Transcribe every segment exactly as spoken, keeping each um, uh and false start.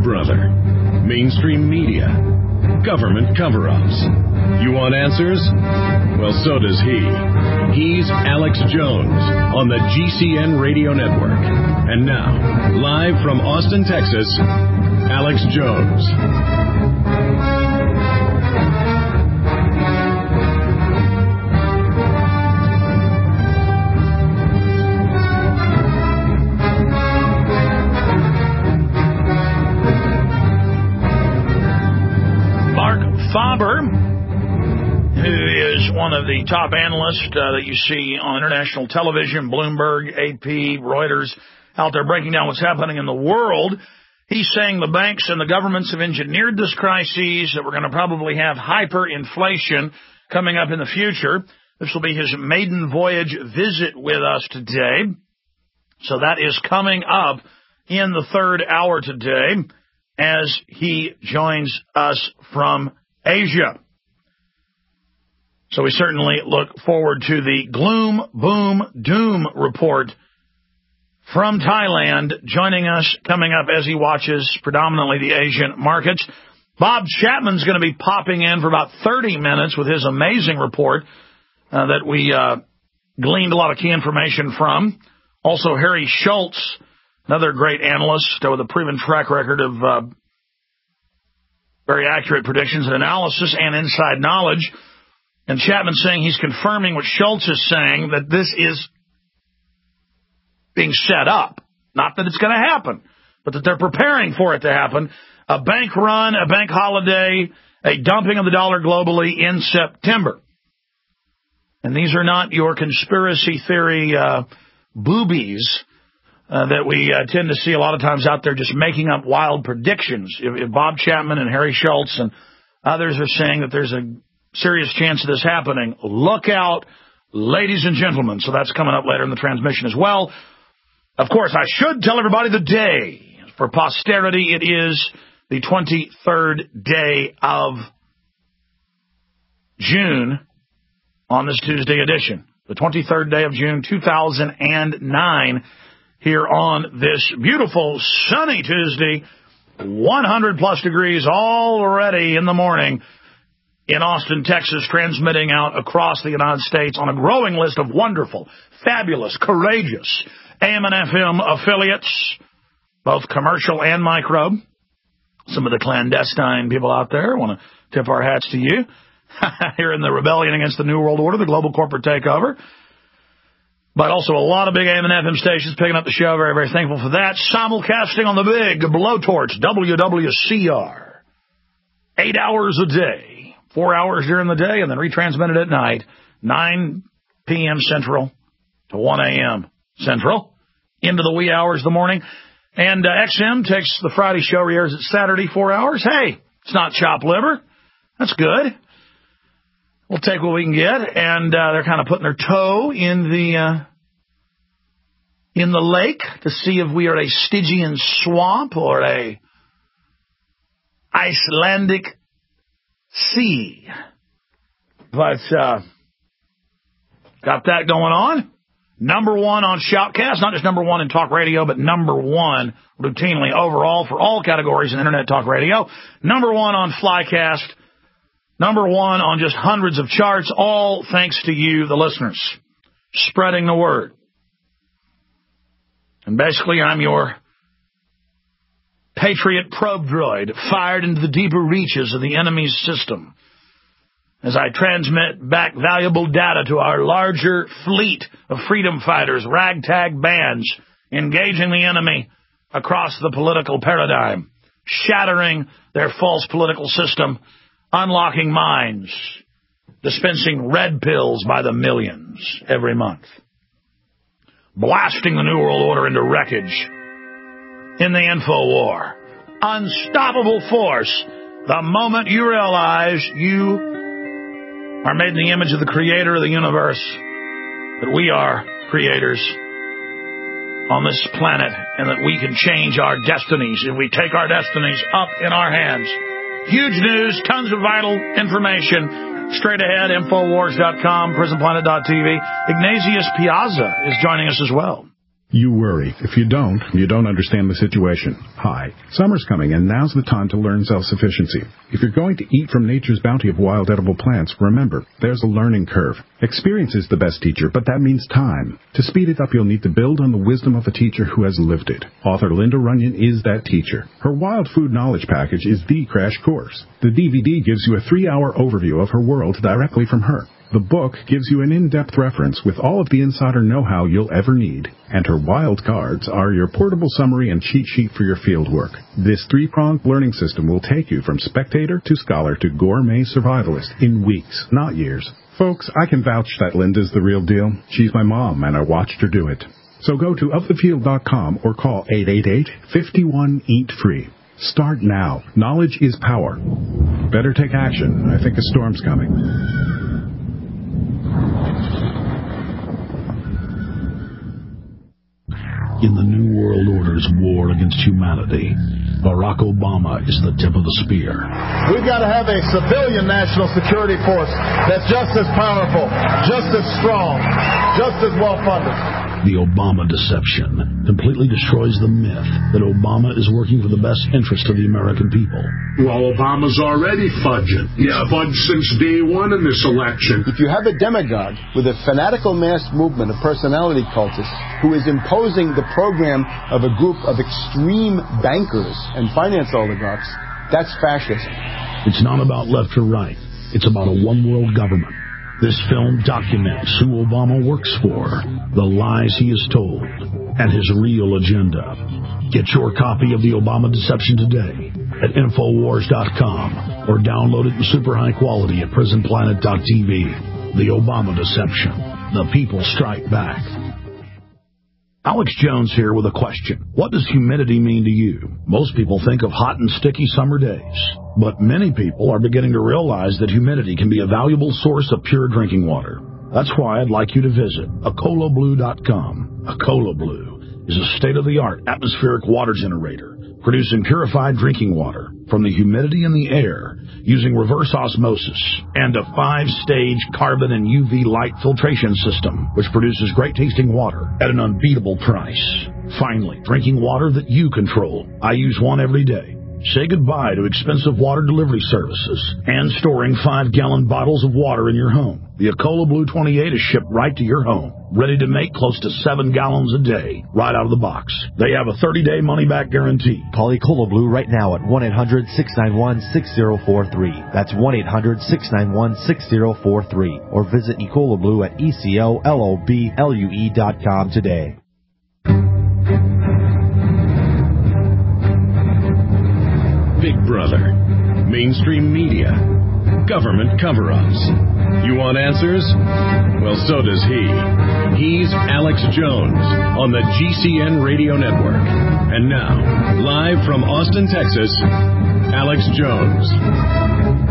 brother. Mainstream media. Government cover-ups. You want answers? Well, so does he. He's Alex Jones on the G C N Radio Network. And now, live from Austin, Texas, Alex Jones. Faber, who is one of the top analysts uh, that you see on international television, Bloomberg, A P, Reuters, out there breaking down what's happening in the world. He's saying the banks and the governments have engineered this crisis, that we're going to probably have hyperinflation coming up in the future. This will be his maiden voyage visit with us today. So that is coming up in the third hour today as he joins us from Asia. So we certainly look forward to the gloom, boom, doom report from Thailand, joining us coming up as he watches predominantly the Asian markets. Bob Chapman's going to be popping in for about thirty minutes with his amazing report uh, that we uh, gleaned a lot of key information from. Also, Harry Schultz, another great analyst with a proven track record of uh, very accurate predictions and analysis and inside knowledge. And Chapman saying he's confirming what Schultz is saying, that this is being set up. Not that it's going to happen, but that they're preparing for it to happen. A bank run, a bank holiday, a dumping of the dollar globally in September. And these are not your conspiracy theory uh, boobies Uh, that we uh, tend to see a lot of times out there just making up wild predictions. If, if Bob Chapman and Harry Schultz and others are saying that there's a serious chance of this happening, look out, ladies and gentlemen. So that's coming up later in the transmission as well. Of course, I should tell everybody the day. For posterity, it is the twenty-third day of June on this Tuesday edition. The twenty-third day of June, two thousand nine. Here on this beautiful sunny Tuesday, one hundred plus degrees already in the morning in Austin, Texas, transmitting out across the United States on a growing list of wonderful, fabulous, courageous A M and F M affiliates, both commercial and micro. Some of the clandestine people out there want to tip our hats to you. Here in the rebellion against the New World Order, the global corporate takeover. But also a lot of big A M and F M stations picking up the show. Very, very thankful for that. Simulcasting on the big blowtorch, W W C R. Eight hours a day. Four hours during the day, and then retransmitted at night. nine p.m. Central to one a.m. Central. Into the wee hours of the morning. And uh, X M takes the Friday show, re-airs at Saturday, four hours. Hey, it's not chopped liver. That's good. We'll take what we can get, and uh, they're kind of putting their toe in the uh, in the lake to see if we are a Stygian swamp or a Icelandic sea. But uh, got that going on. Number one on Shoutcast, not just number one in talk radio, but number one routinely overall for all categories in internet talk radio. Number one on Flycast. Number one on just hundreds of charts, all thanks to you, the listeners, spreading the word. And basically, I'm your Patriot probe droid fired into the deeper reaches of the enemy's system as I transmit back valuable data to our larger fleet of freedom fighters, ragtag bands, engaging the enemy across the political paradigm, shattering their false political system, unlocking minds, dispensing red pills by the millions every month, blasting the New World Order into wreckage in the info war. Unstoppable force. The moment you realize you are made in the image of the creator of the universe, that we are creators on this planet, and that we can change our destinies if we take our destinies up in our hands. Huge news, tons of vital information. Straight ahead, Infowars dot com, Prison Planet dot T V. Ignatius Piazza is joining us as well. You worry. If you don't, you don't understand the situation. Hi. Summer's coming, and now's the time to learn self-sufficiency. If you're going to eat from nature's bounty of wild edible plants, remember, there's a learning curve. Experience is the best teacher, but that means time. To speed it up, you'll need to build on the wisdom of a teacher who has lived it. Author Linda Runyon is that teacher. Her Wild Food Knowledge Package is the crash course. The D V D gives you a three-hour overview of her world directly from her. The book gives you an in-depth reference with all of the insider know-how you'll ever need. And her wild cards are your portable summary and cheat sheet for your field work. This three-pronged learning system will take you from spectator to scholar to gourmet survivalist in weeks, not years. Folks, I can vouch that Linda's the real deal. She's my mom, and I watched her do it. So go to of the field dot com or call eight eight eight, five one, eat free. Start now. Knowledge is power. Better take action. I think a storm's coming. In the New World Order's war against humanity, Barack Obama is the tip of the spear. We've got to have a civilian national security force that's just as powerful, just as strong, just as well-funded. The Obama deception completely destroys the myth that Obama is working for the best interest of the American people. Well, Obama's already fudging. He's yeah. fudged since day one in this election. If you have a demagogue with a fanatical mass movement of personality cultists who is imposing the program of a group of extreme bankers and finance oligarchs, that's fascism. It's not about left or right. It's about a one-world government. This film documents who Obama works for, the lies he has told, and his real agenda. Get your copy of The Obama Deception today at Infowars dot com or download it in super high quality at Prison Planet dot T V. The Obama Deception. The people strike back. Alex Jones here with a question. What does humidity mean to you? Most people think of hot and sticky summer days, but many people are beginning to realize that humidity can be a valuable source of pure drinking water. That's why I'd like you to visit Acola Blue dot com. Acola Blue is a state-of-the-art atmospheric water generator producing purified drinking water from the humidity in the air using reverse osmosis and a five-stage carbon and U V light filtration system, which produces great-tasting water at an unbeatable price. Finally, drinking water that you control. I use one every day. Say goodbye to expensive water delivery services and storing five-gallon bottles of water in your home. The Acola Blue twenty-eight is shipped right to your home, ready to make close to seven gallons a day, right out of the box. They have a thirty-day money-back guarantee. Call Acola Blue right now at one eight hundred, six nine one, six zero four three. That's one eight hundred, six nine one, six zero four three. Or visit Ecola Blue at E C O L O B L U E dot com today. Big Brother, mainstream media, government cover-ups. You want answers? Well, so does he. He's Alex Jones on the G C N Radio Network. And now, live from Austin, Texas, Alex Jones.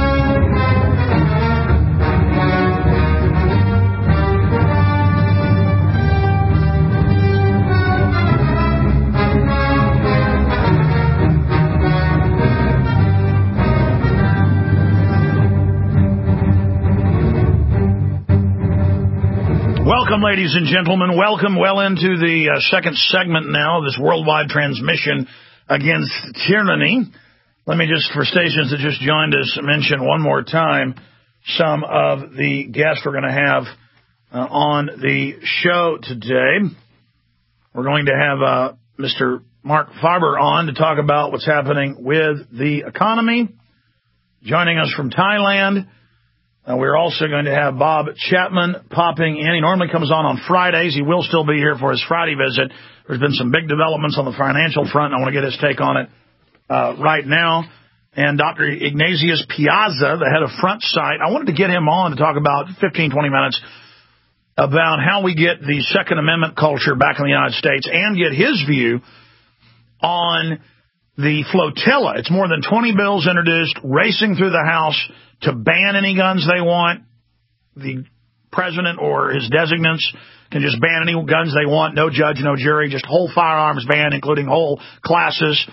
Welcome, ladies and gentlemen. Welcome well into the uh, second segment now of this worldwide transmission against tyranny. Let me just, for stations that just joined us, mention one more time some of the guests we're going to have uh, on the show today. We're going to have uh, Mister Mark Farber on to talk about what's happening with the economy. Joining us from Thailand. Uh, we're also going to have Bob Chapman popping in. He normally comes on on Fridays. He will still be here for his Friday visit. There's been some big developments on the financial front. I want to get his take on it uh, right now. And Doctor Ignatius Piazza, the head of Front Sight, I wanted to get him on to talk about fifteen, twenty minutes about how we get the Second Amendment culture back in the United States and get his view on the flotilla. It's more than twenty bills introduced, racing through the House to ban any guns they want. The president or his designates can just ban any guns they want. No judge, no jury, just whole firearms ban, including whole classes.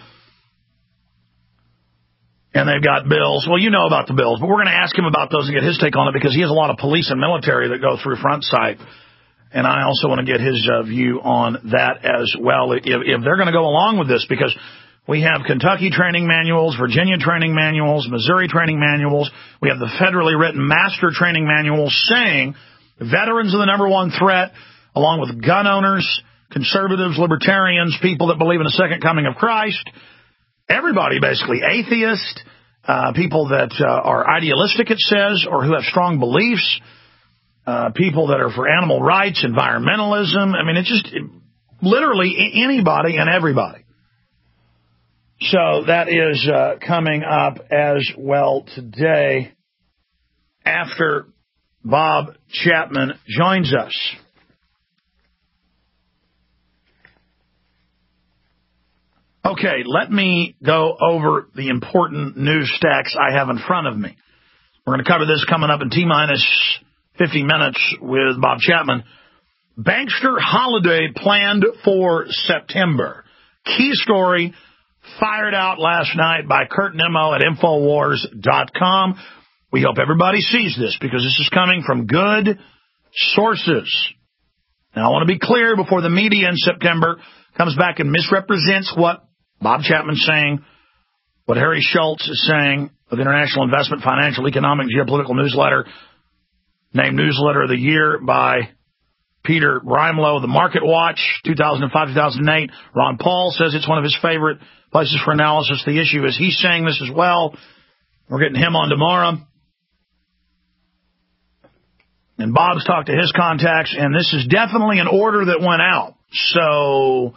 And they've got bills. Well, you know about the bills, but we're going to ask him about those and get his take on it because he has a lot of police and military that go through Front Sight. And I also want to get his uh, view on that as well, if, if they're going to go along with this, because we have Kentucky training manuals, Virginia training manuals, Missouri training manuals. We have the federally written master training manuals saying veterans are the number one threat, along with gun owners, conservatives, libertarians, people that believe in a second coming of Christ, everybody basically, atheists, uh, people that uh, are idealistic, it says, or who have strong beliefs, uh, people that are for animal rights, environmentalism. I mean, it's just it, literally anybody and everybody. So that is uh, coming up as well today after Bob Chapman joins us. Okay, let me go over the important news stacks I have in front of me. We're going to cover this coming up in T-minus fifty minutes with Bob Chapman. Bankster holiday planned for September. Key story fired out last night by Kurt Nimmo at Infowars dot com. We hope everybody sees this because this is coming from good sources. Now, I want to be clear before the media in September comes back and misrepresents what Bob Chapman's saying, what Harry Schultz is saying of International Investment, Financial, Economic, Geopolitical Newsletter, named Newsletter of the Year by Peter Brimelow, The Market Watch, two thousand five to two thousand eight. Ron Paul says it's one of his favorite places for analysis. The issue is he's saying this as well. We're getting him on tomorrow. And Bob's talked to his contacts, and this is definitely an order that went out. So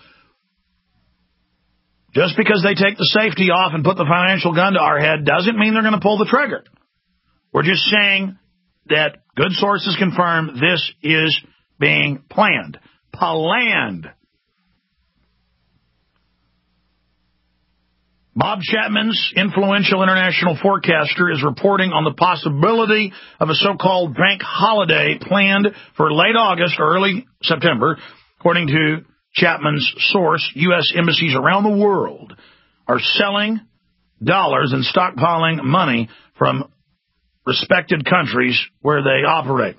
just because they take the safety off and put the financial gun to our head doesn't mean they're going to pull the trigger. We're just saying that good sources confirm this is being planned. Planned. Bob Chapman's influential international forecaster is reporting on the possibility of a so-called bank holiday planned for late August or early September. According to Chapman's source, U S embassies around the world are selling dollars and stockpiling money from respected countries where they operate.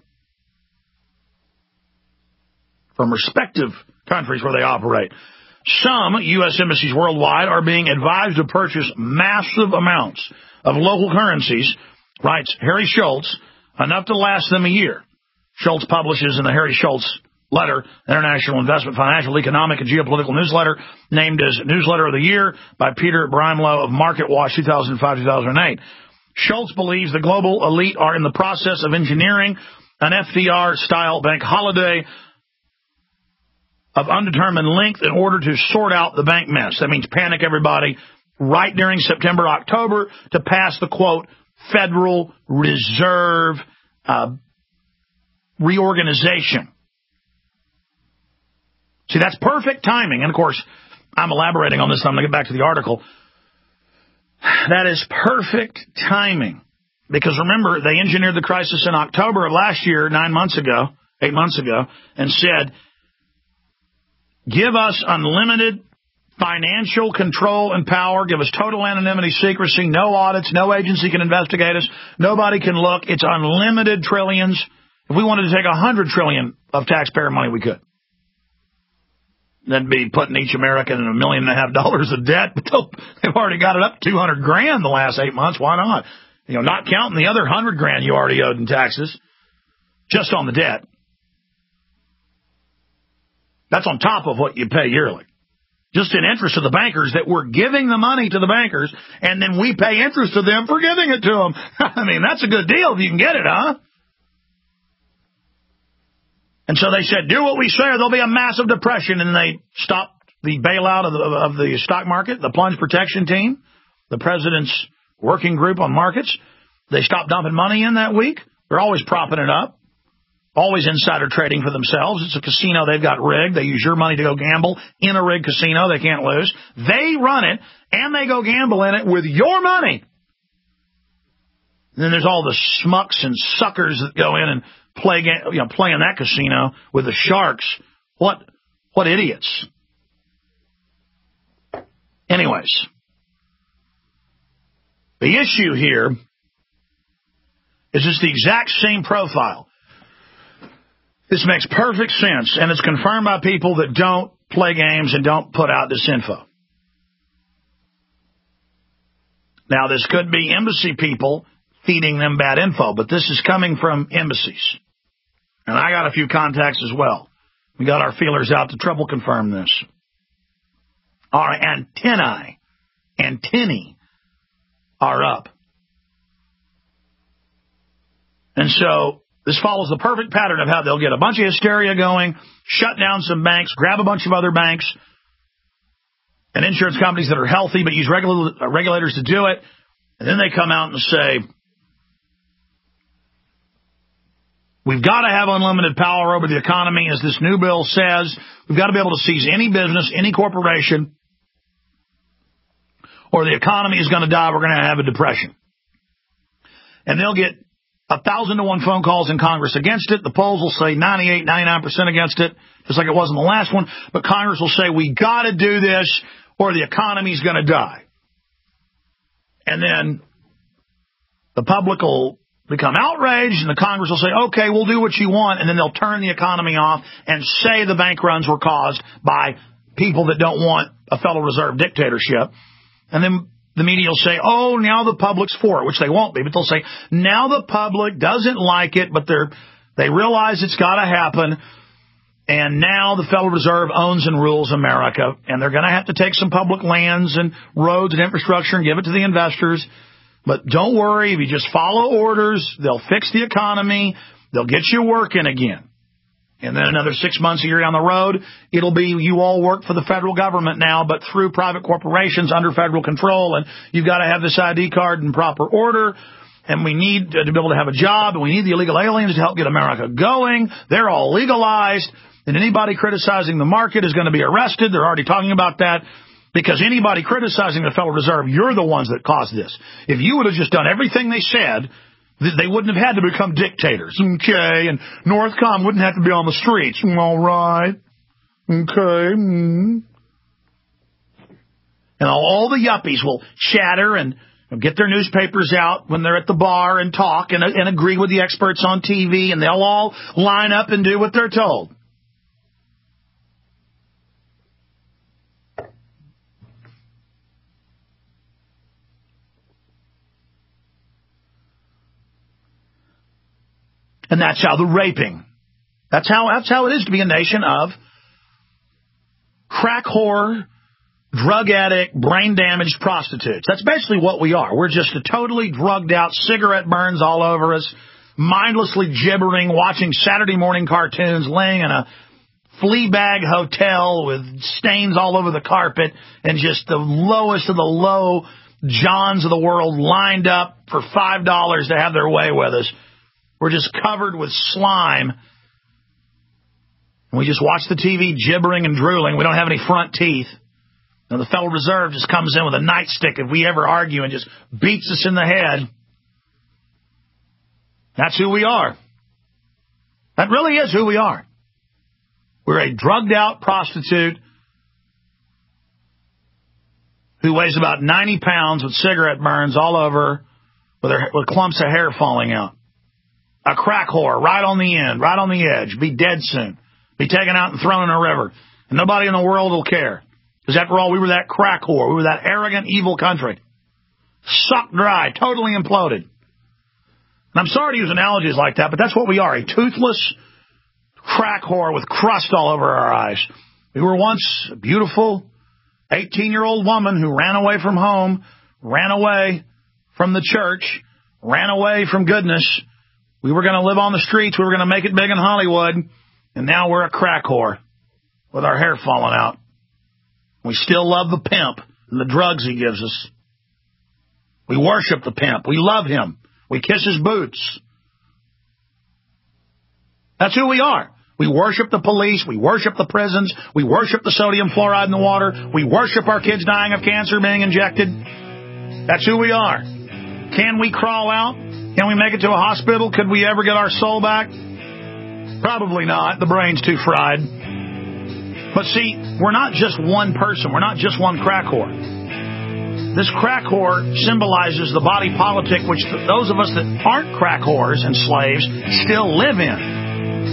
From respective countries where they operate. Some U S embassies worldwide are being advised to purchase massive amounts of local currencies, writes Harry Schultz, enough to last them a year. Schultz publishes in the Harry Schultz letter, International Investment, Financial, Economic, and Geopolitical Newsletter, named as Newsletter of the Year by Peter Brimelow of Market Watch two thousand five to two thousand eight. Schultz believes the global elite are in the process of engineering an F D R-style bank holiday of undetermined length in order to sort out the bank mess. That means panic everybody right during September, October to pass the, quote, Federal Reserve uh, reorganization. See, that's perfect timing. And, of course, I'm elaborating on this. I'm going to get back to the article. That is perfect timing. Because, remember, they engineered the crisis in October of last year, nine months ago, eight months ago, and said, give us unlimited financial control and power. Give us total anonymity, secrecy, no audits, no agency can investigate us. Nobody can look. It's unlimited trillions. If we wanted to take one hundred trillion of taxpayer money, we could. That'd be putting each American in a million and a half dollars of debt. But they've already got it up to two hundred grand the last eight months. Why not? You know, not counting the other one hundred grand you already owed in taxes, just on the debt. That's on top of what you pay yearly. Just in interest to the bankers that we're giving the money to the bankers, and then we pay interest to them for giving it to them. I mean, that's a good deal if you can get it, huh? And so they said, do what we say or there'll be a massive depression. And they stopped the bailout of the, of the stock market, the plunge protection team, the president's working group on markets. They stopped dumping money in that week. They're always propping it up. Always insider trading for themselves. It's a casino they've got rigged. They use your money to go gamble in a rigged casino. They can't lose. They run it, and they go gamble in it with your money. And then there's all the schmucks and suckers that go in and play, you know, play in that casino with the sharks. What, what idiots. Anyways, the issue here is it's the exact same profile. This makes perfect sense, and it's confirmed by people that don't play games and don't put out this info. Now, this could be embassy people feeding them bad info, but this is coming from embassies. And I got a few contacts as well. We got our feelers out to triple confirm this. Our antennae, antennae are up. And so this follows the perfect pattern of how they'll get a bunch of hysteria going, shut down some banks, grab a bunch of other banks and insurance companies that are healthy but use regula- regulators to do it, and then they come out and say, we've got to have unlimited power over the economy, as this new bill says. We've got to be able to seize any business, any corporation, or the economy is going to die. We're going to have a depression. And they'll get a thousand to one phone calls in Congress against it. The polls will say ninety-eight, ninety-nine percent against it, just like it was in the last one. But Congress will say, we got to do this or the economy's going to die. And then the public will become outraged, and the Congress will say, okay, we'll do what you want, and then they'll turn the economy off and say the bank runs were caused by people that don't want a Federal Reserve dictatorship. And then the media will say, oh, now the public's for it, which they won't be, but they'll say, now the public doesn't like it, but they're they realize it's got to happen, and now the Federal Reserve owns and rules America, and they're going to have to take some public lands and roads and infrastructure and give it to the investors. But don't worry, if you just follow orders, they'll fix the economy, they'll get you working again. And then another six months, a year down the road, it'll be you all work for the federal government now, but through private corporations under federal control, and you've got to have this I D card in proper order, and we need to be able to have a job, and we need the illegal aliens to help get America going. They're all legalized, and anybody criticizing the market is going to be arrested. They're already talking about that. Because anybody criticizing the Federal Reserve, you're the ones that caused this. If you would have just done everything they said, they wouldn't have had to become dictators. Okay, and Northcom wouldn't have to be on the streets. All right. Okay. Mm. And all the yuppies will chatter and get their newspapers out when they're at the bar and talk and, and agree with the experts on T V, and they'll all line up and do what they're told. And that's how the raping, that's how that's how it is to be a nation of crack whore, drug addict, brain-damaged prostitutes. That's basically what we are. We're just a totally drugged out, cigarette burns all over us, mindlessly gibbering, watching Saturday morning cartoons, laying in a flea bag hotel with stains all over the carpet, and just the lowest of the low Johns of the world lined up for five dollars to have their way with us. We're just covered with slime. And we just watch the T V gibbering and drooling. We don't have any front teeth. And the Federal Reserve just comes in with a nightstick if we ever argue and just beats us in the head. That's who we are. That really is who we are. We're a drugged out prostitute who weighs about ninety pounds with cigarette burns all over with, her, with clumps of hair falling out. A crack whore, right on the end, right on the edge, be dead soon, be taken out and thrown in a river, and nobody in the world will care. Because after all, we were that crack whore, we were that arrogant, evil country. Sucked dry, totally imploded. And I'm sorry to use analogies like that, but that's what we are, a toothless crack whore with crust all over our eyes. We were once a beautiful eighteen-year-old woman who ran away from home, ran away from the church, ran away from goodness. We were going to live on the streets. We were going to make it big in Hollywood. And now we're a crack whore with our hair falling out. We still love the pimp and the drugs he gives us. We worship the pimp. We love him. We kiss his boots. That's who we are. We worship the police. We worship the prisons. We worship the sodium fluoride in the water. We worship our kids dying of cancer being injected. That's who we are. Can we crawl out? Can we make it to a hospital? Could we ever get our soul back? Probably not. The brain's too fried. But see, we're not just one person. We're not just one crack whore. This crack whore symbolizes the body politic which those of us that aren't crack whores and slaves still live in.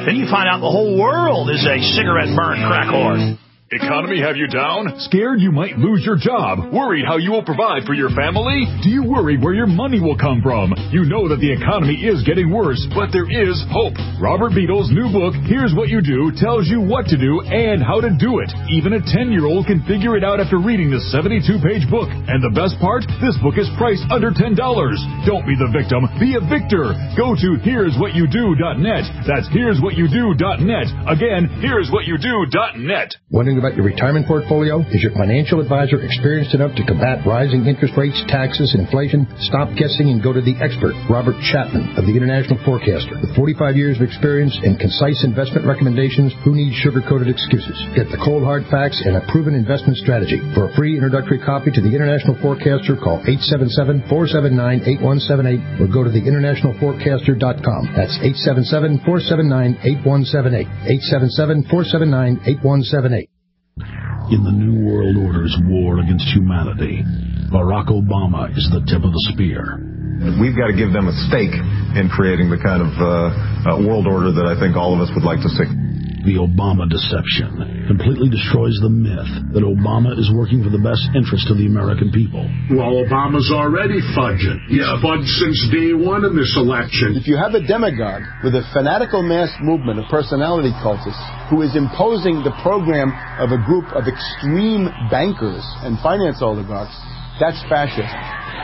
Then you find out the whole world is a cigarette burn crack whore. Economy have you down? Scared you might lose your job? Worried how you will provide for your family? Do you worry where your money will come from? You know that the economy is getting worse, but there is hope. Robert Beadle's new book, Here's What You Do, tells you what to do and how to do it. Even a ten-year-old can figure it out after reading the seventy-two page book. And the best part? This book is priced under ten dollars. Don't be the victim. Be a victor. Go to here's what you do dot net. That's here's what you do dot net. Again, here's what you do dot net. Wondering about your retirement portfolio? Is your financial advisor experienced enough to combat rising interest rates, taxes, and inflation? Stop guessing and go to the expert, Robert Chapman of the International Forecaster. With forty-five years of experience and concise investment recommendations, who needs sugar-coated excuses? Get the cold hard facts and a proven investment strategy. For a free introductory copy to the International Forecaster, call eight seven seven, four seven nine, eight one seven eight or go to the international forecaster dot com. That's eight seven seven, four seven nine, eight one seven eight. eight seven seven, four seven nine, eight one seven eight. In the New World Order's war against humanity, Barack Obama is the tip of the spear. We've got to give them a stake in creating the kind of uh, uh, world order that I think all of us would like to see. The Obama deception completely destroys the myth that Obama is working for the best interest of the American people. Well, Obama's already fudging. He's yeah. fudged since day one in this election. If you have a demagogue with a fanatical mass movement of personality cultists who is imposing the program of a group of extreme bankers and finance oligarchs, that's fascism.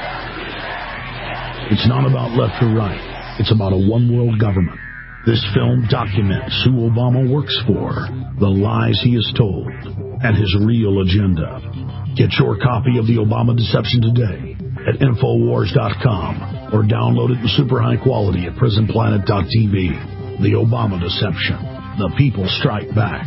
It's not about left or right. It's about a one-world government. This film documents who Obama works for, the lies he has told, and his real agenda. Get your copy of The Obama Deception today at Infowars dot com or download it in super high quality at Prison Planet dot t v. The Obama Deception. The people strike back.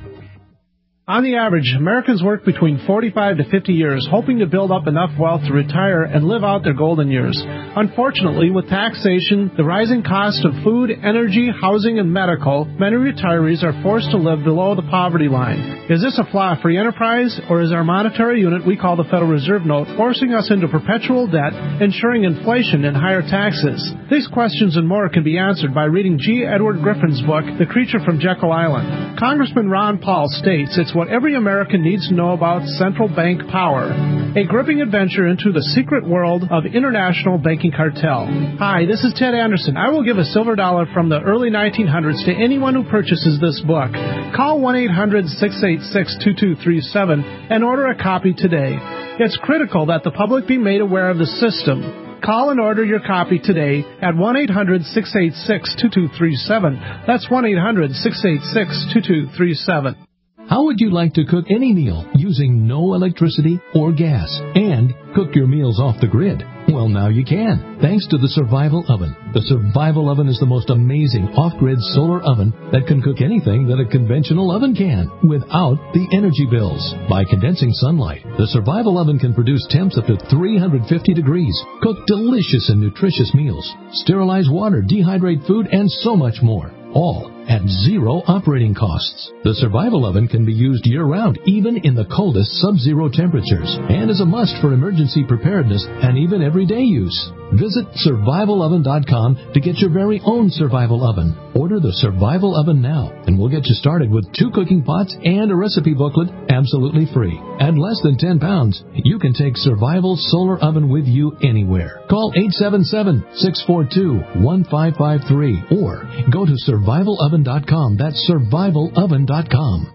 On the average, Americans work between forty-five to fifty years, hoping to build up enough wealth to retire and live out their golden years. Unfortunately, with taxation, the rising cost of food, energy, housing, and medical, many retirees are forced to live below the poverty line. Is this a flaw free enterprise, or is our monetary unit we call the Federal Reserve Note forcing us into perpetual debt, ensuring inflation and higher taxes? These questions and more can be answered by reading G. Edward Griffin's book, The Creature from Jekyll Island. Congressman Ron Paul states it's what every American needs to know about central bank power. A gripping adventure into the secret world of international banking cartel. Hi, this is Ted Anderson. I will give a silver dollar from the early nineteen hundreds to anyone who purchases this book. Call one eight hundred, six eight six, two two three seven and order a copy today. It's critical that the public be made aware of the system. Call and order your copy today at one eight hundred, six eight six, two two three seven. That's one eight hundred, six eight six, two two three seven. How would you like to cook any meal using no electricity or gas and cook your meals off the grid? Well, now you can, thanks to the Survival Oven. The Survival Oven is the most amazing off-grid solar oven that can cook anything that a conventional oven can without the energy bills. By condensing sunlight, the Survival Oven can produce temps up to three hundred fifty degrees, cook delicious and nutritious meals, sterilize water, dehydrate food, and so much more. All at zero operating costs. The Survival Oven can be used year-round, even in the coldest sub-zero temperatures, and is a must for emergency preparedness and even everyday use. Visit survival oven dot com to get your very own Survival Oven. Order the Survival Oven now, and we'll get you started with two cooking pots and a recipe booklet absolutely free. At less than ten pounds, you can take Survival Solar Oven with you anywhere. Call eight seven seven, six four two, one five five three or go to survival oven dot com. That's survival oven dot com.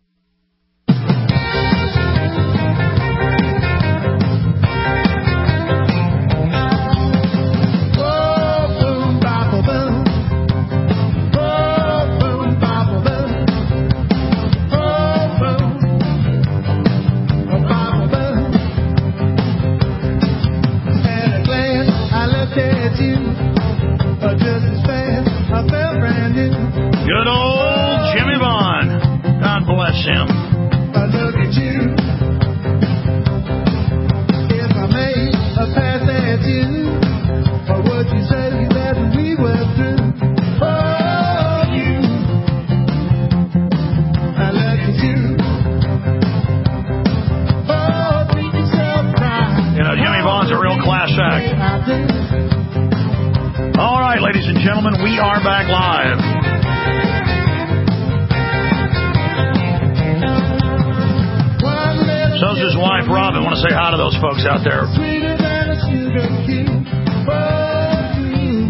Good old Jimmy Vaughn. God bless him. I look at you. If I made a pass at you, or would you say that we were through? Oh, you. I look at you. Oh, treat yourself right. You know, Jimmy Vaughn's a real class act. All right, ladies and gentlemen, we are back live. How's his wife, Robin? Want to say hi to those folks out there. Sweeter than a sugar cube. Oh, you.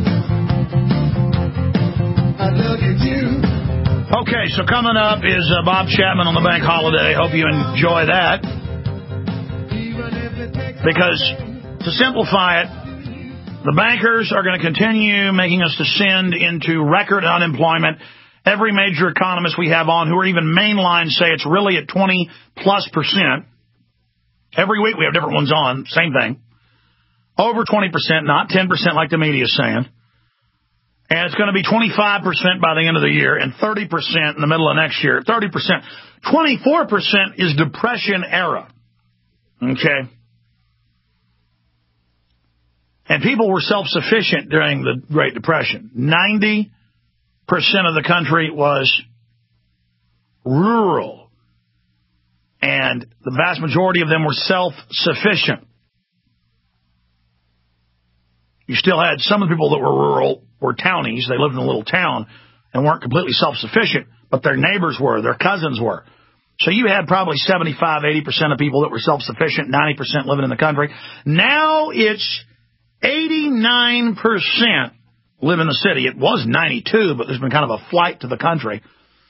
I love you too. Okay, so coming up is uh, Bob Chapman on the bank holiday. Hope you enjoy that. Because, to simplify it, the bankers are going to continue making us descend into record unemployment. Every major economist we have on, who are even mainline, say it's really at twenty plus percent. Every week we have different ones on, same thing. Over twenty percent, not ten percent like the media is saying. And it's going to be twenty-five percent by the end of the year and thirty percent in the middle of next year. thirty percent. twenty-four percent is Depression era. Okay? And people were self-sufficient during the Great Depression. ninety percent of the country was rural. And the vast majority of them were self-sufficient. You still had some of the people that were rural were townies. They lived in a little town and weren't completely self-sufficient, but their neighbors were, their cousins were. So you had probably seventy-five, eighty percent of people that were self-sufficient, ninety percent living in the country. Now it's eighty-nine percent live in the city. It was ninety-two, but there's been kind of a flight to the country.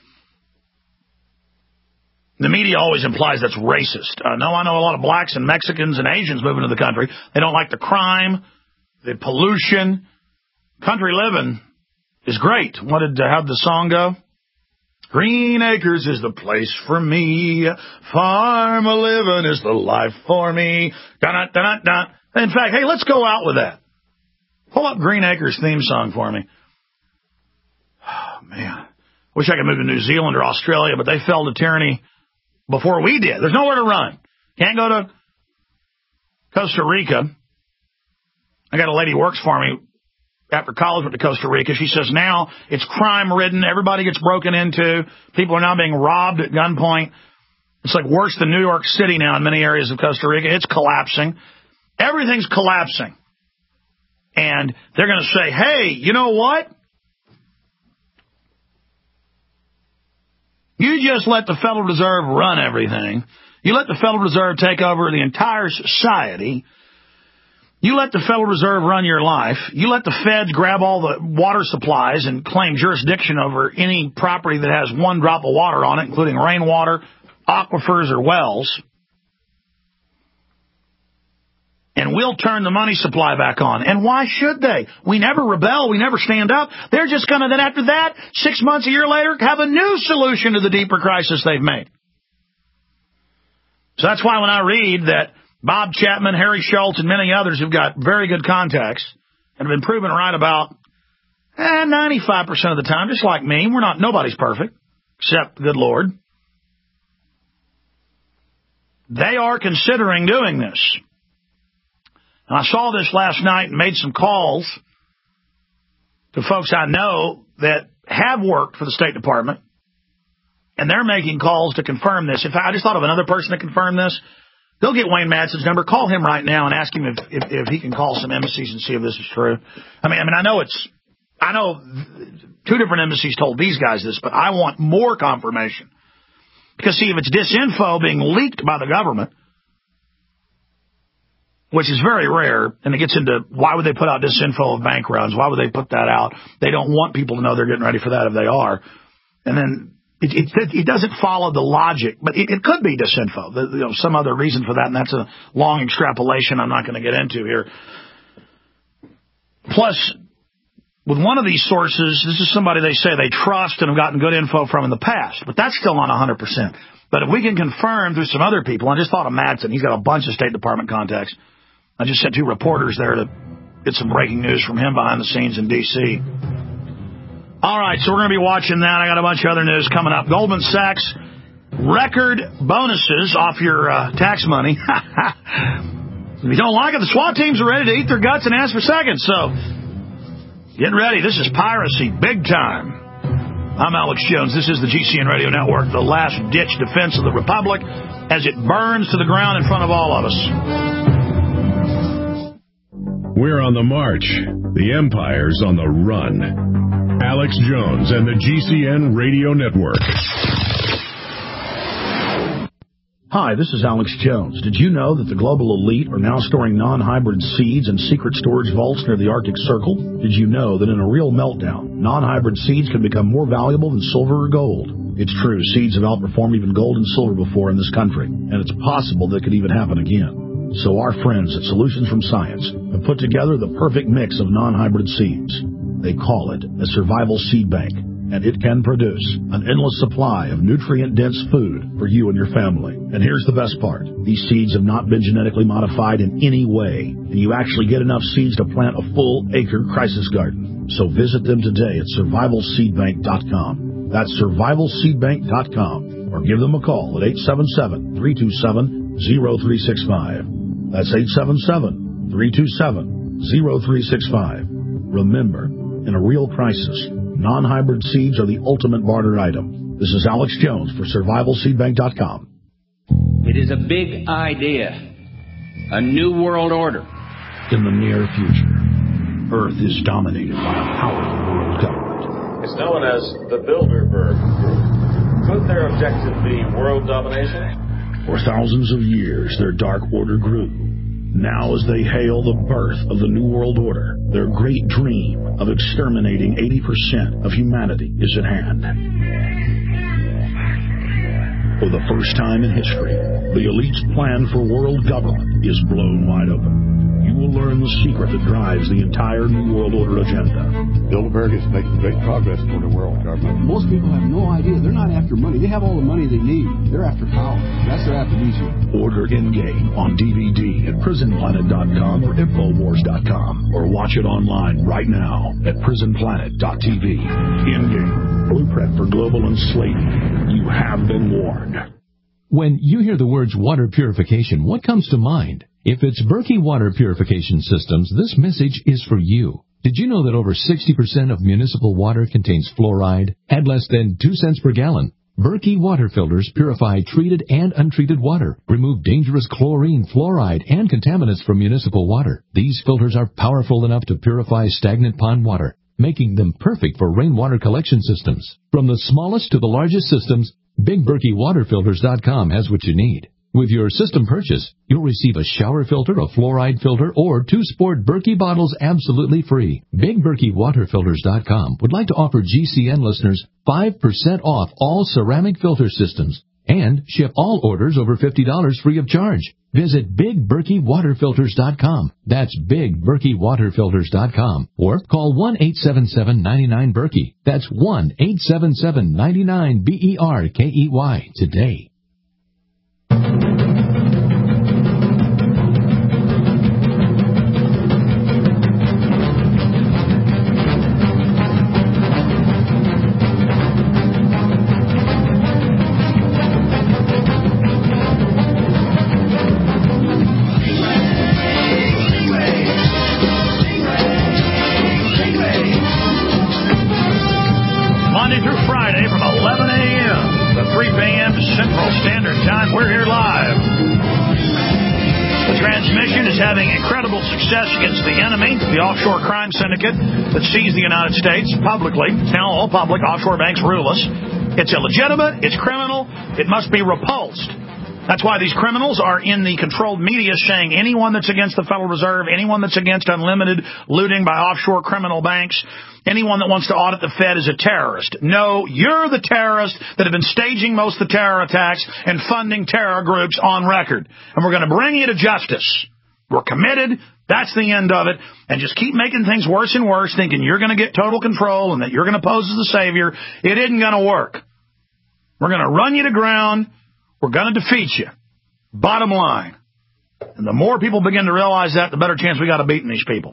The media always implies that's racist. Uh, no, I know a lot of blacks and Mexicans and Asians moving to the country. They don't like the crime, the pollution. Country living is great. What did, uh, how'd the song go? Green Acres is the place for me. Farm a living is the life for me. Dun, dun, dun, dun. In fact, hey, let's go out with that. Pull up Green Acres theme song for me. Oh, man. Wish I could move to New Zealand or Australia, but they fell to tyranny before we did. There's nowhere to run. Can't go to Costa Rica. I got a lady who works for me after college went to Costa Rica. She says now it's crime-ridden. Everybody gets broken into. People are now being robbed at gunpoint. It's like worse than New York City now in many areas of Costa Rica. It's collapsing. Everything's collapsing. And they're going to say, hey, you know what? You just let the Federal Reserve run everything. You let the Federal Reserve take over the entire society. You let the Federal Reserve run your life. You let the feds grab all the water supplies and claim jurisdiction over any property that has one drop of water on it, including rainwater, aquifers, or wells. And we'll turn the money supply back on. And why should they? We never rebel. We never stand up. They're just going to then after that, six months, a year later, have a new solution to the deeper crisis they've made. So that's why when I read that Bob Chapman, Harry Schultz, and many others who've got very good contacts and have been proven right about eh, ninety-five percent of the time, just like me, we're not, nobody's perfect, except the good Lord. They are considering doing this. And I saw this last night and made some calls to folks I know that have worked for the State Department, and they're making calls to confirm this. In fact, I just thought of another person to confirm this. Go get Wayne Madsen's number. Call him right now and ask him if, if, if he can call some embassies and see if this is true. I mean, I mean, I know it's, I know two different embassies told these guys this, but I want more confirmation. Because, see, if it's disinfo being leaked by the government, which is very rare, and it gets into why would they put out disinfo of bank runs? Why would they put that out? They don't want people to know they're getting ready for that if they are. And then it, it, it doesn't follow the logic, but it, it could be disinfo. The, you know, some other reason for that, and that's a long extrapolation I'm not going to get into here. Plus, with one of these sources, this is somebody they say they trust and have gotten good info from in the past, but that's still not one hundred percent. But if we can confirm through some other people, I just thought of Madsen. He's got a bunch of State Department contacts. I just sent two reporters there to get some breaking news from him behind the scenes in D C All right, so we're going to be watching that. I got a bunch of other news coming up. Goldman Sachs record bonuses off your uh, tax money. If you don't like it, the SWAT teams are ready to eat their guts and ask for seconds. So get ready. This is piracy big time. I'm Alex Jones. This is the G C N Radio Network, the last-ditch defense of the Republic as it burns to the ground in front of all of us. We're on the march. The Empire's on the run. Alex Jones and the G C N Radio Network. Hi, this is Alex Jones. Did you know that the global elite are now storing non-hybrid seeds in secret storage vaults near the Arctic Circle? Did you know that in a real meltdown, non-hybrid seeds can become more valuable than silver or gold? It's true, seeds have outperformed even gold and silver before in this country, and it's possible that could even happen again. So our friends at Solutions from Science have put together the perfect mix of non-hybrid seeds. They call it a survival seed bank, and it can produce an endless supply of nutrient-dense food for you and your family. And here's the best part. These seeds have not been genetically modified in any way, and you actually get enough seeds to plant a full-acre crisis garden. So visit them today at survival seed bank dot com. That's survival seed bank dot com, or give them a call at eight seven seven, three two seven, zero three six five. That's eight seven seven, three two seven, zero three six five. Remember, in a real crisis, non-hybrid seeds are the ultimate barter item. This is Alex Jones for survival seed bank dot com. It is a big idea. A new world order. In the near future, Earth is dominated by a powerful world government. It's known as the Bilderberg Group. Could their objective be world domination? For thousands of years, their dark order grew. Now, as they hail the birth of the New World Order, their great dream of exterminating eighty percent of humanity is at hand. For the first time in history, the elite's plan for world government is blown wide open. You will learn the secret that drives the entire New World Order agenda. Bilderberg is making great progress toward a world government. Most people have no idea. They're not after money. They have all the money they need. They're after power. That's their aphrodisiac. Order Endgame on D V D at prison planet dot com or infowars dot com, or watch it online right now at prison planet dot t v. Endgame, blueprint for global enslavement. You have been warned. When you hear the words water purification, what comes to mind? If it's Berkey Water Purification Systems, this message is for you. Did you know that over sixty percent of municipal water contains fluoride at less than two cents per gallon? Berkey water filters purify treated and untreated water, remove dangerous chlorine, fluoride, and contaminants from municipal water. These filters are powerful enough to purify stagnant pond water, making them perfect for rainwater collection systems. From the smallest to the largest systems, Big Berkey Water Filters dot com has what you need. With your system purchase, you'll receive a shower filter, a fluoride filter, or two sport Berkey bottles absolutely free. Big Berkey Water Filters dot com would like to offer G C N listeners five percent off all ceramic filter systems and ship all orders over fifty dollars free of charge. Visit Big Berkey Water Filters dot com. That's Big Berkey Water Filters dot com. Or call one eight seven seven, nine nine, Berkey. That's one eight seven seven, nine nine, B E R K E Y today. Against the enemy, the offshore crime syndicate that sees the United States publicly, now all public, offshore banks rule us. It's illegitimate, it's criminal, it must be repulsed. That's why these criminals are in the controlled media saying anyone that's against the Federal Reserve, anyone that's against unlimited looting by offshore criminal banks, anyone that wants to audit the Fed is a terrorist. No, you're the terrorist that have been staging most of the terror attacks and funding terror groups on record. And we're going to bring you to justice. We're committed. That's the end of it. And just keep making things worse and worse, thinking you're going to get total control and that you're going to pose as the savior. It isn't going to work. We're going to run you to ground. We're going to defeat you. Bottom line. And the more people begin to realize that, the better chance we got of beating these people.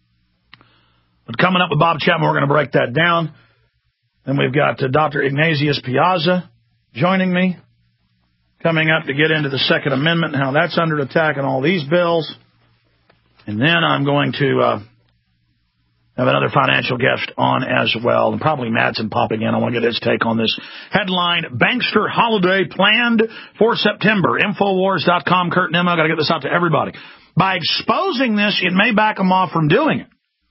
But coming up with Bob Chapman, we're going to break that down. Then we've got uh, Doctor Ignatius Piazza joining me, coming up to get into the Second Amendment and how that's under attack in all these bills. And then I'm going to uh, have another financial guest on as well, and probably Madsen popping in. I want to get his take on this headline, Bankster Holiday Planned for September. Infowars dot com, Kurt Nimmo. I've got to get this out to everybody. By exposing this, it may back them off from doing it.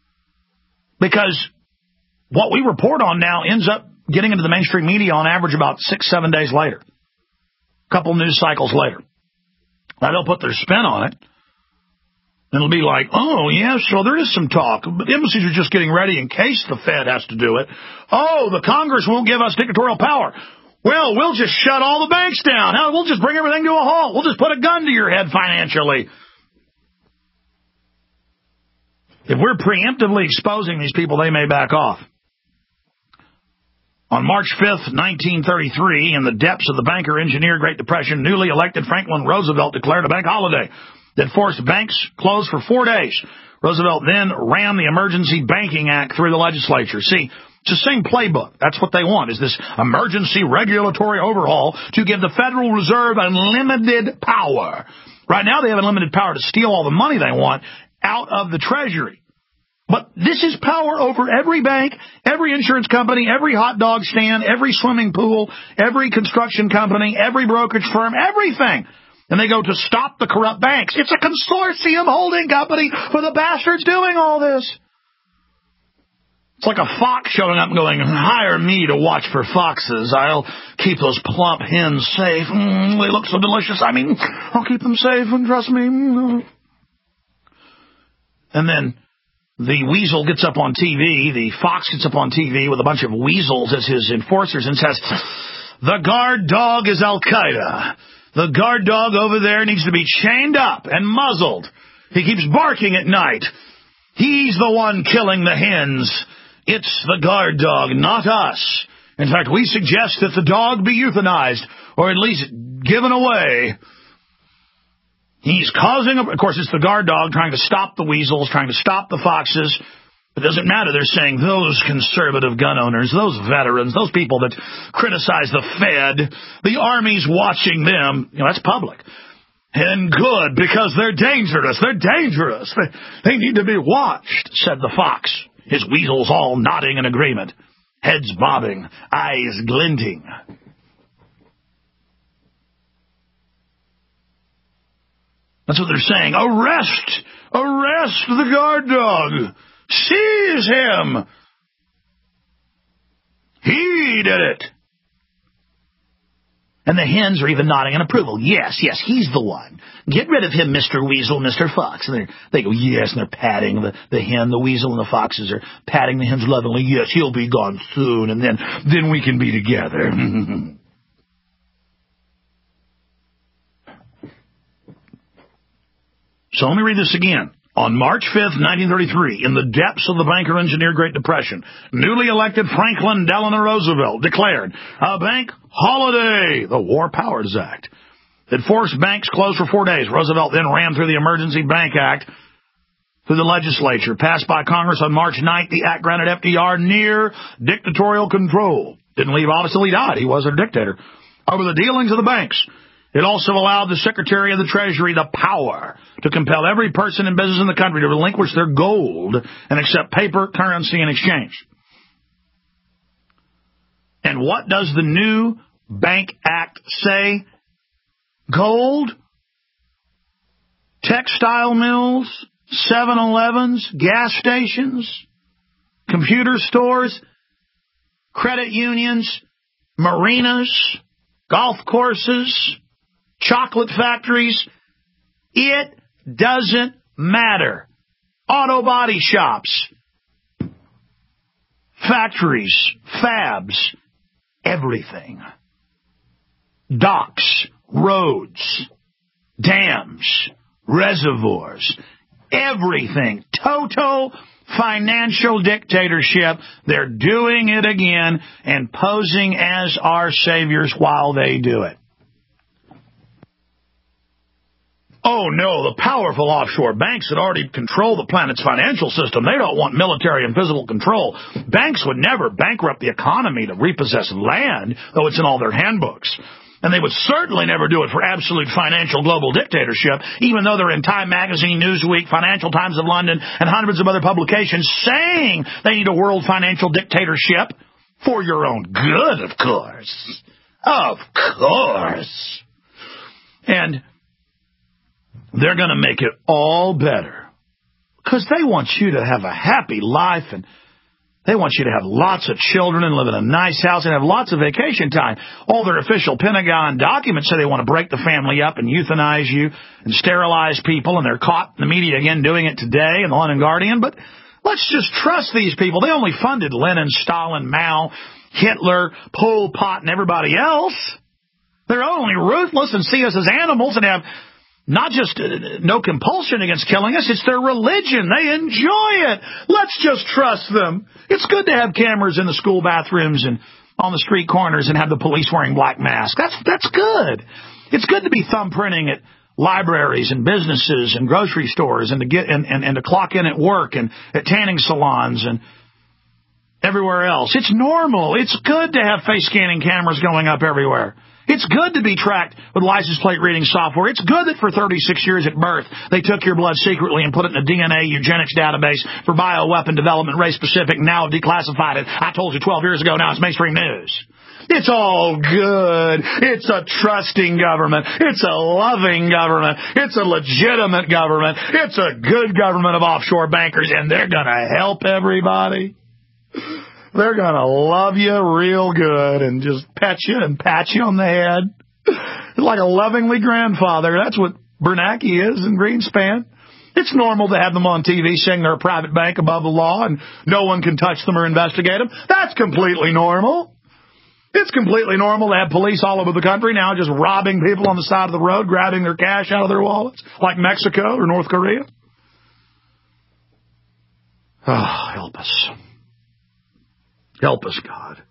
Because what we report on now ends up getting into the mainstream media on average about six, seven days later. A couple news cycles later. Now, they'll put their spin on it. And it'll be like, oh, yeah, so there is some talk. But embassies are just getting ready in case the Fed has to do it. Oh, the Congress won't give us dictatorial power. Well, we'll just shut all the banks down. Hell, we'll just bring everything to a halt. We'll just put a gun to your head financially. If we're preemptively exposing these people, they may back off. On March fifth, nineteen thirty-three, in the depths of the banker-engineer Great Depression, newly elected Franklin Roosevelt declared a bank holiday that forced banks closed for four days. Roosevelt then ran the Emergency Banking Act through the legislature. See, it's the same playbook. That's what they want, is this emergency regulatory overhaul to give the Federal Reserve unlimited power. Right now they have unlimited power to steal all the money they want out of the Treasury. But this is power over every bank, every insurance company, every hot dog stand, every swimming pool, every construction company, every brokerage firm, everything. And they go to stop the corrupt banks. It's a consortium holding company for the bastards doing all this. It's like a fox showing up and going, hire me to watch for foxes. I'll keep those plump hens safe. Mm, they look so delicious. I mean, I'll keep them safe, and trust me. And then the weasel gets up on T V, the fox gets up on T V with a bunch of weasels as his enforcers and says, the guard dog is Al-Qaeda. The guard dog over there needs to be chained up and muzzled. He keeps barking at night. He's the one killing the hens. It's the guard dog, not us. In fact, we suggest that the dog be euthanized, or at least given away. He's causing, a, of course, it's the guard dog trying to stop the weasels, trying to stop the foxes. It doesn't matter. They're saying those conservative gun owners, those veterans, those people that criticize the Fed, the Army's watching them. You know, that's public. And good, because they're dangerous. They're dangerous. They, they need to be watched, said the fox, his weasels all nodding in agreement, heads bobbing, eyes glinting. That's what they're saying. Arrest! Arrest the guard dog! Seize him! He did it! And the hens are even nodding in approval. Yes, yes, he's the one. Get rid of him, Mister Weasel, Mister Fox. And they go, yes, and they're patting the, the hen, the weasel, and the foxes are patting the hens lovingly. Yes, he'll be gone soon, and then, then we can be together. So let me read this again. On March fifth, nineteen thirty-three, in the depths of the banker-engineer Great Depression, newly elected Franklin Delano Roosevelt declared a bank holiday, the War Powers Act, that forced banks closed for four days. Roosevelt then ran through the Emergency Bank Act through the legislature. Passed by Congress on March ninth, the act granted F D R near dictatorial control. Didn't leave office till he died. He was a dictator. Over the dealings of the banks. It also allowed the Secretary of the Treasury the power to compel every person and business in the country to relinquish their gold and accept paper currency in exchange. And what does the new Bank Act say? Gold, textile mills, seven elevens, gas stations, computer stores, credit unions, marinas, golf courses, chocolate factories, it doesn't matter. Auto body shops, factories, fabs, everything. Docks, roads, dams, reservoirs, everything. Total financial dictatorship. They're doing it again and posing as our saviors while they do it. Oh, no, the powerful offshore banks that already control the planet's financial system, they don't want military and physical control. Banks would never bankrupt the economy to repossess land, though it's in all their handbooks. And they would certainly never do it for absolute financial global dictatorship, even though they're in Time Magazine, Newsweek, Financial Times of London, and hundreds of other publications saying they need a world financial dictatorship for your own good, of course. Of course. And they're going to make it all better because they want you to have a happy life and They want you to have lots of children and live in a nice house and have lots of vacation time. All their official Pentagon documents say they want to break the family up and euthanize you and sterilize people, and they're caught in the media again doing it today in the London Guardian. But let's just trust these people. They only funded Lenin, Stalin, Mao, Hitler, Pol Pot, and everybody else. They're only ruthless and see us as animals and have not just uh, no compulsion against killing us, it's their religion. They enjoy it. Let's just trust them. It's good to have cameras in the school bathrooms and on the street corners and have the police wearing black masks. That's that's good. It's good to be thumbprinting at libraries and businesses and grocery stores and to get and, and, and to clock in at work and at tanning salons and everywhere else. It's normal. It's good to have face scanning cameras going up everywhere. It's good to be tracked with license plate reading software. It's good that for thirty-six years at birth, they took your blood secretly and put it in a D N A eugenics database for bioweapon development, race-specific, now have declassified it. I told you twelve years ago, now it's mainstream news. It's all good. It's a trusting government. It's a loving government. It's a legitimate government. It's a good government of offshore bankers, and they're going to help everybody. They're going to love you real good and just pet you and pat you on the head. It's like a lovingly grandfather. That's what Bernanke is in Greenspan. It's normal to have them on T V saying they're a private bank above the law and no one can touch them or investigate them. That's completely normal. It's completely normal to have police all over the country now just robbing people on the side of the road, grabbing their cash out of their wallets, like Mexico or North Korea. Oh, help us. Help us, God.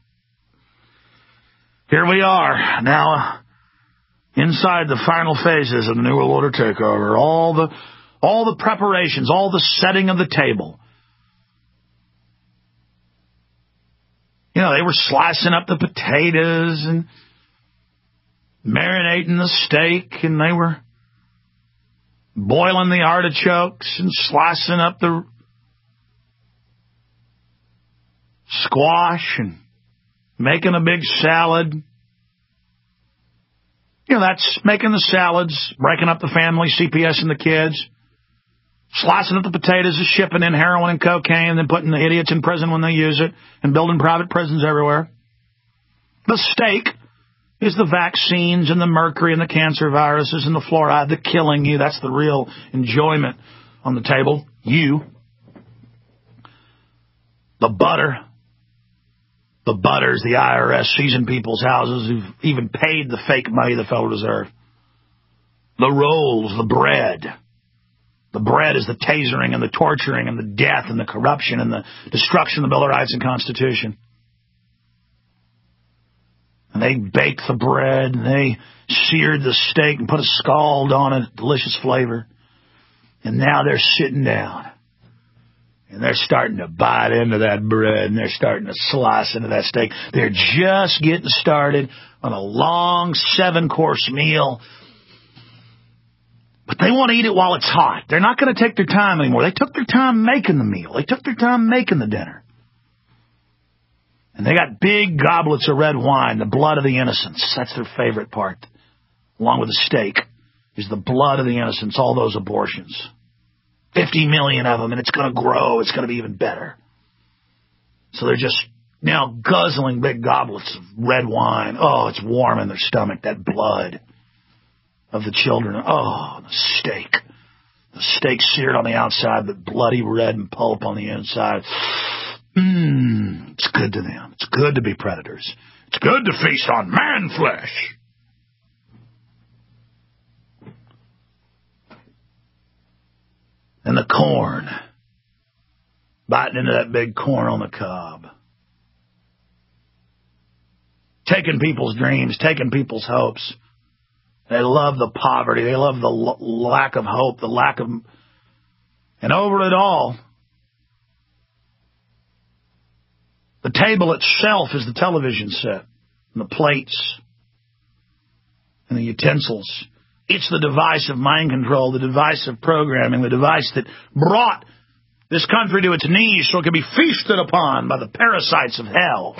Here we are, now inside the final phases of the New World Order takeover. All the, all the preparations, all the setting of the table. You know, they were slicing up the potatoes and marinating the steak, and they were boiling the artichokes and slicing up the squash and making a big salad. You know, that's making the salads, breaking up the family, C P S and the kids, slicing up the potatoes, is shipping in heroin and cocaine, and then putting the idiots in prison when they use it, and building private prisons everywhere. The steak is the vaccines and the mercury and the cancer viruses and the fluoride, the killing you. That's the real enjoyment on the table. You. The butter. The butters, the I R S, seizing people's houses who've even paid the fake money the Federal Reserve. The rolls, the bread. The bread is the tasering and the torturing and the death and the corruption and the destruction of the Bill of Rights and Constitution. And they baked the bread and they seared the steak and put a scald on it, delicious flavor. And now they're sitting down. And they're starting to bite into that bread, and they're starting to slice into that steak. They're just getting started on a long seven-course meal. But they want to eat it while it's hot. They're not going to take their time anymore. They took their time making the meal. They took their time making the dinner. And they got big goblets of red wine, the blood of the innocents. That's their favorite part. Along with the steak is the blood of the innocents, all those abortions. fifty million of them, and it's going to grow. It's going to be even better. So they're just now guzzling big goblets of red wine. Oh, it's warm in their stomach, that blood of the children. Oh, the steak. The steak seared on the outside, but bloody red and pulp on the inside. Mmm, it's good to them. It's good to be predators. It's good to feast on man flesh. And the corn, biting into that big corn on the cob. Taking people's dreams, taking people's hopes. They love the poverty. They love the l- lack of hope, the lack of... And over it all, the table itself is the television set, and the plates, and the utensils. It's the device of mind control, the device of programming, the device that brought this country to its knees so it could be feasted upon by the parasites of hell.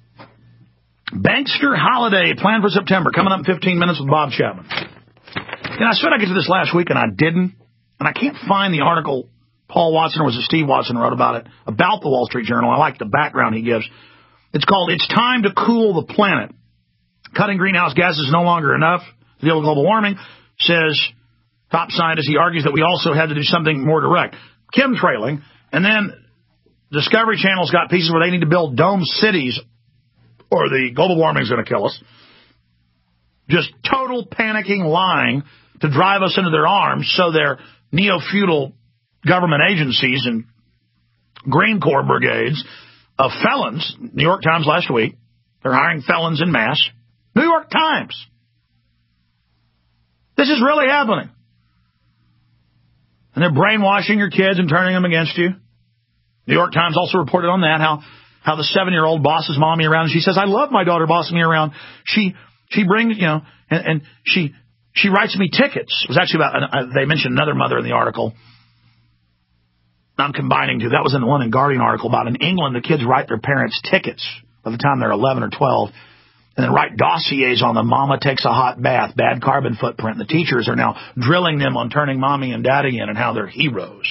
Bankster holiday planned for September, coming up in fifteen minutes with Bob Chapman. And I said I'd get to this last week, and I didn't. And I can't find the article Paul Watson, or was it Steve Watson, wrote about it, about the Wall Street Journal. I like the background he gives. It's called It's Time to Cool the Planet. Cutting greenhouse gases is no longer enough to deal with global warming, says top scientist. He argues that we also had to do something more direct. Chemtrailing, and then Discovery Channel's got pieces where they need to build dome cities or the global warming is going to kill us. Just total panicking lying to drive us into their arms so their neo-feudal government agencies and Green Corps brigades of felons, New York Times last week, they're hiring felons en masse. New York Times. This is really happening. And they're brainwashing your kids and turning them against you. New York Times also reported on that, how, how the seven-year-old bosses mommy around, and she says, I love my daughter bossing me around. She she brings, you know, and, and she she writes me tickets. It was actually about, uh, they mentioned another mother in the article. I'm combining two. That was in the one in Guardian article about in England, the kids write their parents tickets by the time they're eleven or twelve, and then write dossiers on them. Mama takes a hot bath, bad carbon footprint. The teachers are now drilling them on turning mommy and daddy in and how they're heroes.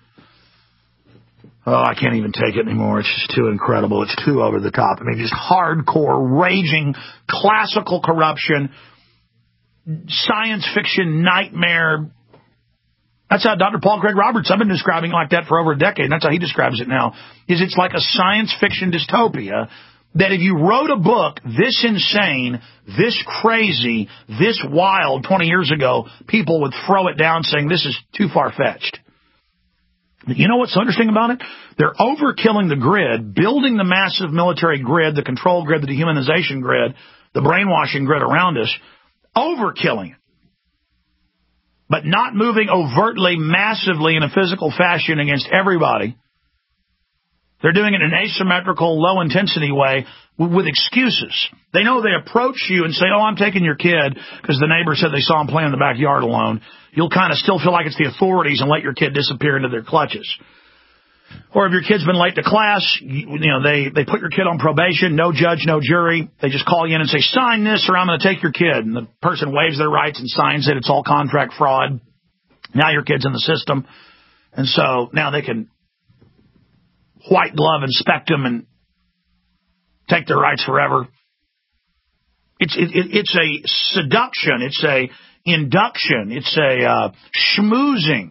Oh, I can't even take it anymore. It's just too incredible. It's too over the top. I mean, just hardcore, raging, classical corruption, science fiction nightmare. That's how Doctor Paul Craig Roberts, I've been describing it like that for over a decade, and that's how he describes it now, is it's like a science fiction dystopia that if you wrote a book this insane, this crazy, this wild twenty years ago, people would throw it down saying this is too far-fetched. But you know what's so interesting about it? They're overkilling the grid, building the massive military grid, the control grid, the dehumanization grid, the brainwashing grid around us, overkilling it. But not moving overtly, massively in a physical fashion against everybody. They're doing it in an asymmetrical, low-intensity way with excuses. They know they approach you and say, oh, I'm taking your kid because the neighbor said they saw him playing in the backyard alone. You'll kind of still feel like it's the authorities and let your kid disappear into their clutches. Or if your kid's been late to class, you, you know, they, they put your kid on probation, no judge, no jury. They just call you in and say, sign this or I'm going to take your kid. And the person waives their rights and signs it. It's all contract fraud. Now your kid's in the system. And so now they can white glove inspect them and take their rights forever. It's it, it, it's a seduction. It's a induction. It's a uh, schmoozing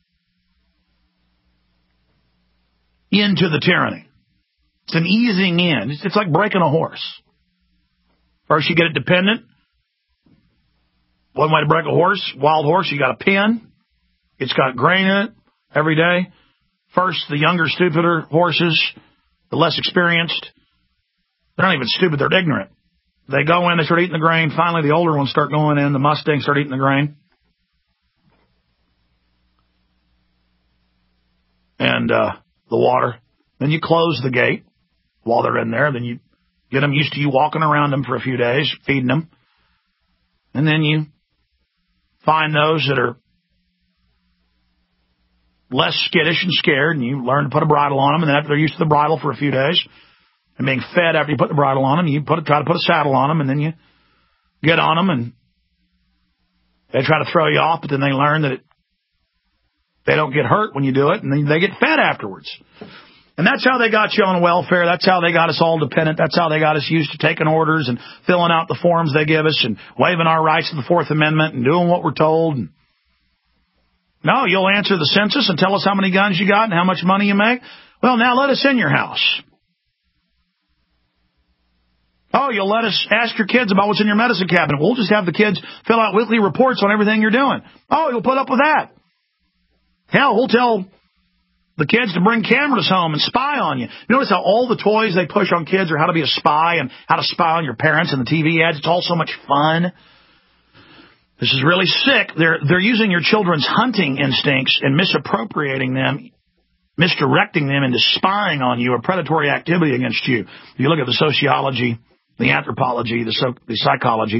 into the tyranny. It's an easing in. It's, it's like breaking a horse. First you get it dependent. One way to break a horse, wild horse, you got a pen. It's got grain in it every day. First, the younger, stupider horses, the less experienced, they're not even stupid, they're ignorant. They go in, they start eating the grain. Finally, the older ones start going in. The Mustangs start eating the grain. And uh, the water. Then you close the gate while they're in there. Then you get them used to you walking around them for a few days, feeding them. And then you find those that are less skittish and scared, and you learn to put a bridle on them. And then after they're used to the bridle for a few days, and being fed after you put the bridle on them, you put try to put a saddle on them, and then you get on them, and they try to throw you off, but then they learn that it, they don't get hurt when you do it, and then they get fed afterwards. And that's how they got you on welfare. That's how they got us all dependent. That's how they got us used to taking orders and filling out the forms they give us and waiving our rights to the Fourth Amendment and doing what we're told. And no, you'll answer the census and tell us how many guns you got and how much money you make. Well, now let us in your house. Oh, you'll let us ask your kids about what's in your medicine cabinet. We'll just have the kids fill out weekly reports on everything you're doing. Oh, you'll put up with that. Hell, we'll tell the kids to bring cameras home and spy on you. You notice how all the toys they push on kids are how to be a spy and how to spy on your parents and the T V ads. It's all so much fun. This is really sick. They're they're using your children's hunting instincts and misappropriating them, misdirecting them into spying on you or predatory activity against you. If you look at the sociology, the anthropology, the, so, the psychology.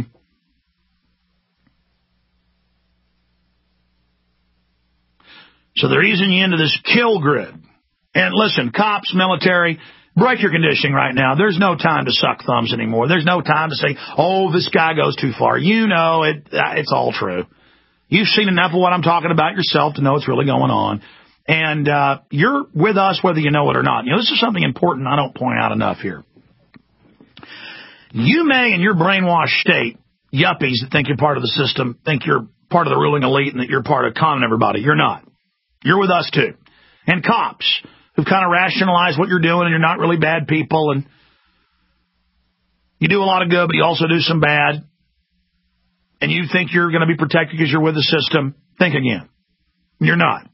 So they're easing you into this kill grid. And listen, cops, military, break your conditioning right now. There's no time to suck thumbs anymore. There's no time to say, oh, this guy goes too far. You know, it. it's all true. You've seen enough of what I'm talking about yourself to know what's really going on. And uh, you're with us whether you know it or not. You know, this is something important I don't point out enough here. You may, in your brainwashed state, yuppies that think you're part of the system, think you're part of the ruling elite and that you're part of conning everybody. You're not. You're with us, too. And cops who've kind of rationalized what you're doing and you're not really bad people and you do a lot of good, but you also do some bad. And you think you're going to be protected because you're with the system. Think again. You're not.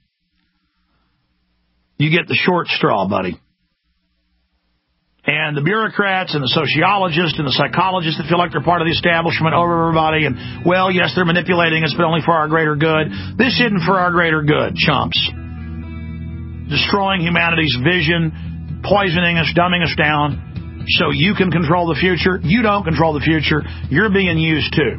You get the short straw, buddy. And the bureaucrats and the sociologists and the psychologists that feel like they're part of the establishment over everybody. And, well, yes, they're manipulating us, but only for our greater good. This isn't for our greater good, chumps. Destroying humanity's vision, poisoning us, dumbing us down so you can control the future. You don't control the future. You're being used too.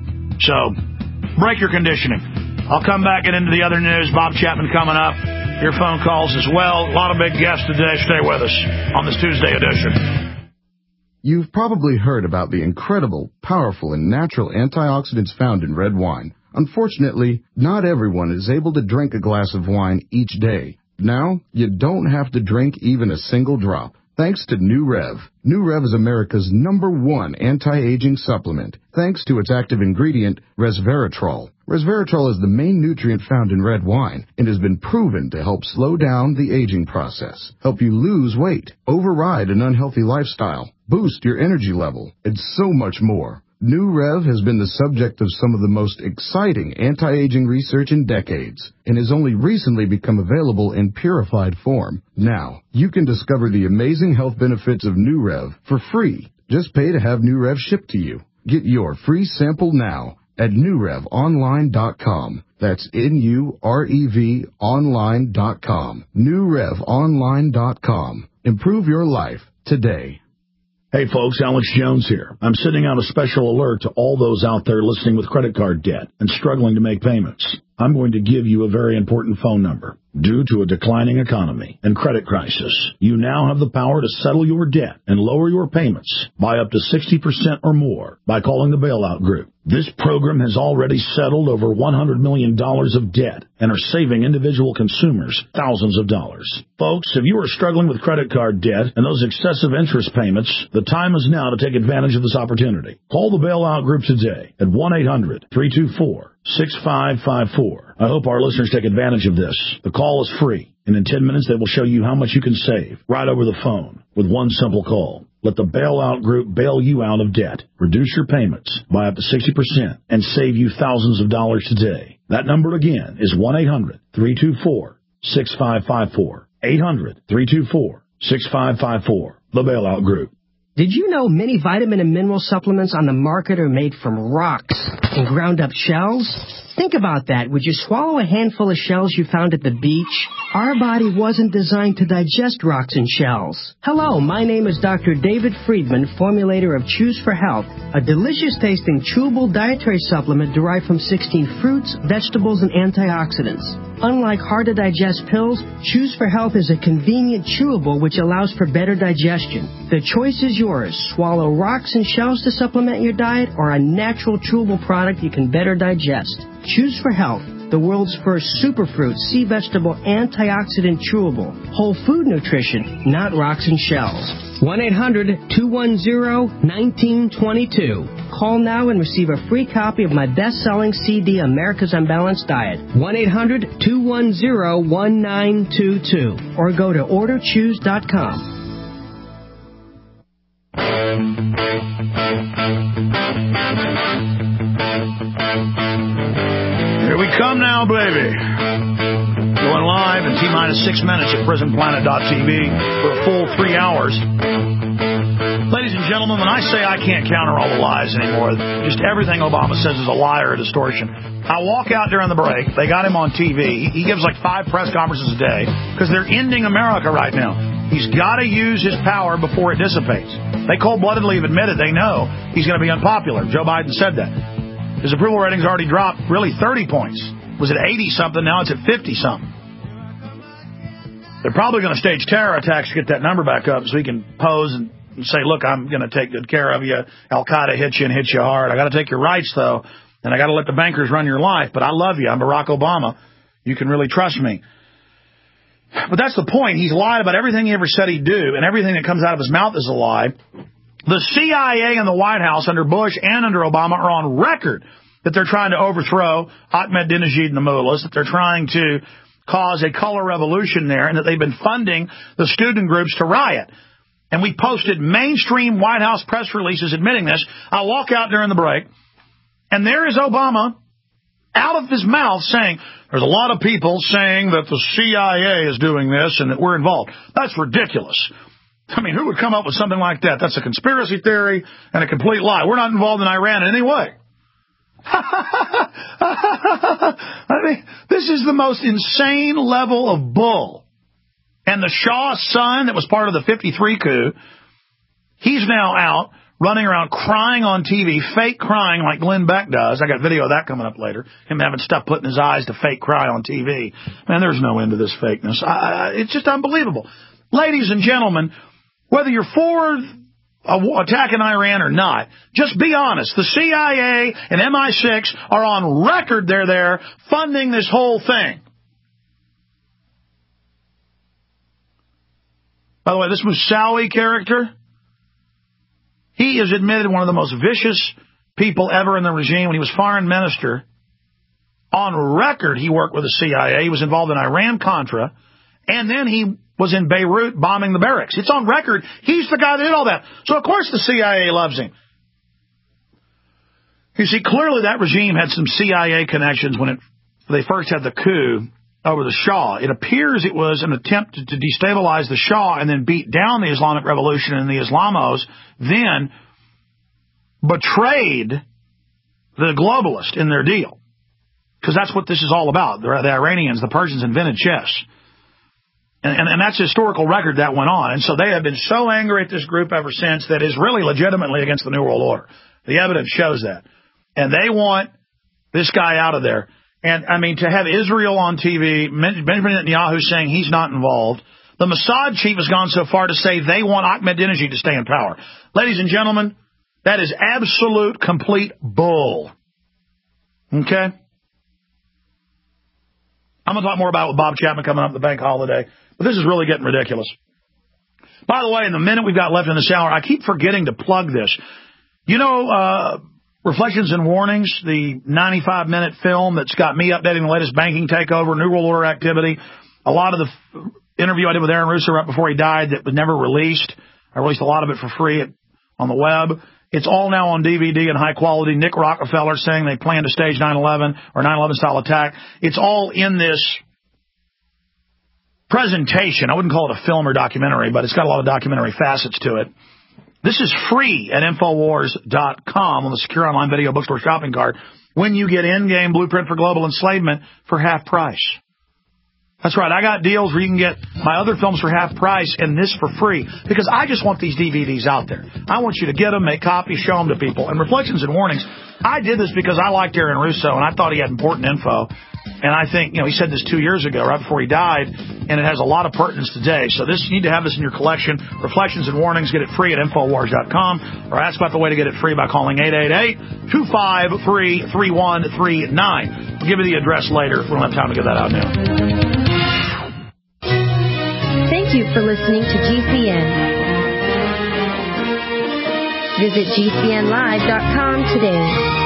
So, break your conditioning. I'll come back and into the other news. Bob Chapman coming up. Your phone calls as well. A lot of big guests today. Stay with us on this Tuesday edition. You've probably heard about the incredible, powerful, and natural antioxidants found in red wine. Unfortunately, not everyone is able to drink a glass of wine each day. Now, you don't have to drink even a single drop. Thanks to New Rev. New Rev is America's number one anti-aging supplement, thanks to its active ingredient, resveratrol. Resveratrol is the main nutrient found in red wine and has been proven to help slow down the aging process, help you lose weight, override an unhealthy lifestyle, boost your energy level, and so much more. New Rev has been the subject of some of the most exciting anti-aging research in decades and has only recently become available in purified form. Now, you can discover the amazing health benefits of New Rev for free. Just pay to have New Rev shipped to you. Get your free sample now at new rev online dot com. That's N U R E V online dot com. new rev online dot com. Improve your life today. Hey folks, Alex Jones here. I'm sending out a special alert to all those out there listening with credit card debt and struggling to make payments. I'm going to give you a very important phone number. Due to a declining economy and credit crisis, you now have the power to settle your debt and lower your payments by up to sixty percent or more by calling the Bailout Group. This program has already settled over one hundred million dollars of debt and are saving individual consumers thousands of dollars. Folks, if you are struggling with credit card debt and those excessive interest payments, the time is now to take advantage of this opportunity. Call the Bailout Group today at one eight hundred three two four six five five four. I hope our listeners take advantage of this. The call is free, and in ten minutes they will show you how much you can save right over the phone with one simple call. Let the Bailout Group bail you out of debt, reduce your payments by up to sixty percent, and save you thousands of dollars today. That number again is one eight hundred three two four six five five four. eight hundred three two four six five five four. The Bailout Group. Did you know many vitamin and mineral supplements on the market are made from rocks and ground up shells? Think about that. Would you swallow a handful of shells you found at the beach? Our body wasn't designed to digest rocks and shells. Hello, my name is Doctor David Friedman, formulator of Choose for Health, a delicious-tasting chewable dietary supplement derived from sixteen fruits, vegetables, and antioxidants. Unlike hard-to-digest pills, Choose for Health is a convenient chewable which allows for better digestion. The choice is yours. Swallow rocks and shells to supplement your diet or a natural chewable product you can better digest. Choose for Health, the world's first superfruit, sea vegetable, antioxidant chewable. Whole food nutrition, not rocks and shells. one eight hundred two one zero one nine two two. Call now and receive a free copy of my best-selling C D, America's Unbalanced Diet. one eight hundred two one zero one nine two two. Or go to order choose dot com. Here we come now, baby. Going live in T-minus six minutes at prison planet dot t v for a full three hours. Ladies and gentlemen, when I say I can't counter all the lies anymore, just everything Obama says is a lie or a distortion. I walk out during the break. They got him on T V. He gives like five press conferences a day because they're ending America right now. He's got to use his power before it dissipates. They cold-bloodedly have admitted they know he's going to be unpopular. Joe Biden said that. His approval rating's already dropped really thirty points. Was it eighty-something? Now it's at fifty-something. They're probably going to stage terror attacks to get that number back up so he can pose and say, look, I'm going to take good care of you. Al-Qaeda hit you and hit you hard. I got to take your rights, though. And I got to let the bankers run your life, but I love you. I'm Barack Obama. You can really trust me. But that's the point. He's lied about everything he ever said he'd do, and everything that comes out of his mouth is a lie. The C I A and the White House under Bush and under Obama are on record that they're trying to overthrow Ahmadinejad and the mullahs, that they're trying to cause a color revolution there, and that they've been funding the student groups to riot. And we posted mainstream White House press releases admitting this. I walk out during the break, and there is Obama out of his mouth saying, there's a lot of people saying that the C I A is doing this and that we're involved. That's ridiculous. I mean, who would come up with something like that? That's a conspiracy theory and a complete lie. We're not involved in Iran in any way. I mean, this is the most insane level of bull. And the Shah's son that was part of the fifty-three coup, he's now out running around crying on T V, fake crying like Glenn Beck does. I got video of that coming up later. Him having stuff put in his eyes to fake cry on T V. Man, there's no end to this fakeness. I, I, it's just unbelievable. Ladies and gentlemen, whether you're for attacking Iran or not, just be honest. The C I A and M I six are on record they're there funding this whole thing. By the way, this Moussaoui character, he is admitted one of the most vicious people ever in the regime. When he was foreign minister, on record he worked with the C I A. He was involved in Iran-Contra, and then he was in Beirut bombing the barracks. It's on record. He's the guy that did all that. So, of course, the C I A loves him. You see, clearly that regime had some C I A connections when it, they first had the coup over the Shah. It appears it was an attempt to, to destabilize the Shah and then beat down the Islamic Revolution, and the Islamos then betrayed the globalist in their deal. Because that's what this is all about. The, the Iranians, the Persians invented chess. And, and, and that's historical record that went on. And so they have been so angry at this group ever since that is really legitimately against the New World Order. The evidence shows that. And they want this guy out of there. And, I mean, to have Israel on T V, Benjamin Netanyahu saying he's not involved. The Mossad chief has gone so far to say they want Ahmadinejad to stay in power. Ladies and gentlemen, that is absolute, complete bull. Okay? I'm going to talk more about it with Bob Chapman coming up the bank holiday. But this is really getting ridiculous. By the way, in the minute we've got left in this hour, I keep forgetting to plug this. You know, uh, Reflections and Warnings, the ninety-five minute film that's got me updating the latest banking takeover, New World Order activity. A lot of the f- interview I did with Aaron Russo right before he died that was never released. I released a lot of it for free at, on the web. It's all now on D V D in high quality. Nick Rockefeller saying they plan to stage nine eleven or nine eleven style attack. It's all in this presentation. I wouldn't call it a film or documentary, but it's got a lot of documentary facets to it. This is free at Infowars dot com on the secure online video bookstore shopping cart when you get in-game Blueprint for Global Enslavement for half price. That's right. I got deals where you can get my other films for half price and this for free because I just want these D V Ds out there. I want you to get them, make copies, show them to people. And Reflections and Warnings, I did this because I liked Aaron Russo and I thought he had important info. And I think, you know, he said this two years ago, right before he died, and it has a lot of pertinence today. So this, you need to have this in your collection. Reflections and Warnings, get it free at Infowars dot com, or ask about the way to get it free by calling eight eight eight, two five three, three one three nine. We'll give you the address later. We don't have time to get that out now. Thank you for listening to G C N. Visit G C N live dot com today.